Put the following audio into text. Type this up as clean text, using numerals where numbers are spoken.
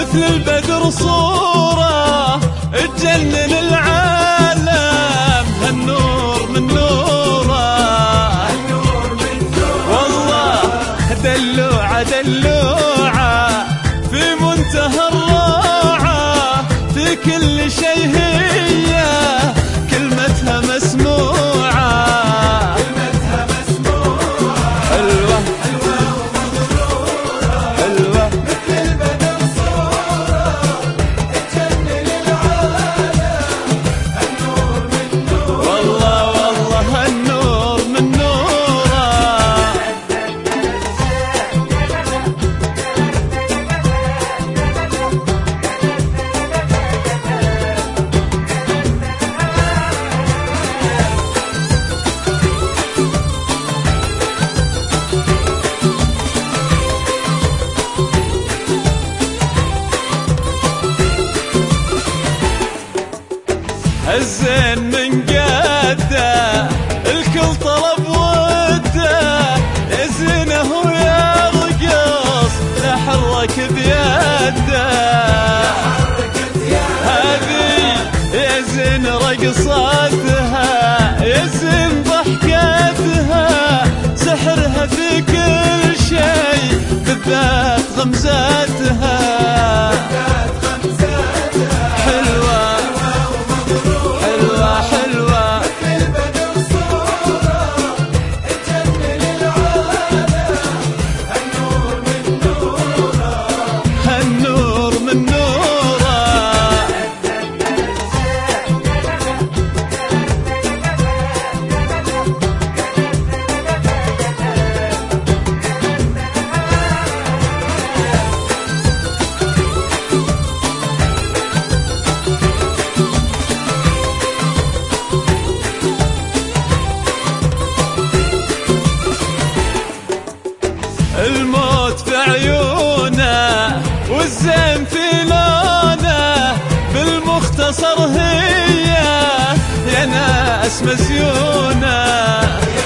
مثل البدر صورة تجنن العالم، هالنور من نوره، والله دلوعة دلوعة في منتهى الروعة، في كل شيء هي كلمتها مسموعة، حلوة حلوة مثل البدر صورة تجنن العالم، النور من نور، والله النور من نوره. الزين من قده الكل طلب وده، يزينه ويرقص لحرك بيده، هذه يزين رقصتها يزين ضحكتها، سحرها في كل شيء بالذات غمزتها، حلوة حلوة حلوة مثل البدر صورة تجنن العالم، النور من نوره، النور من نوره. الموت في عيونه والزين في لونه، بالمختصر هي يا ناس مزيونه،